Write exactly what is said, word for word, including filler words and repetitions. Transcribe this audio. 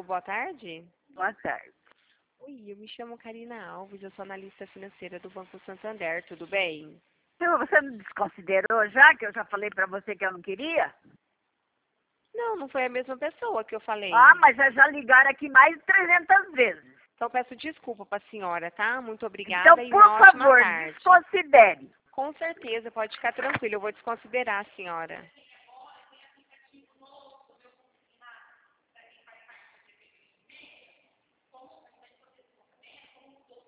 Alô, boa tarde? Boa tarde. Oi, eu me chamo Karina Alves, eu sou analista financeira do Banco Santander, tudo bem? Então, você me desconsiderou já, que eu já falei pra você que eu não queria? Não, não foi a mesma pessoa que eu falei. Ah, mas já ligaram aqui mais de trezentas vezes. Então peço desculpa para a senhora, tá? Muito obrigada Então, e por uma ótima favor, tarde. desconsidere. Com certeza, pode ficar tranquilo, eu vou desconsiderar a senhora.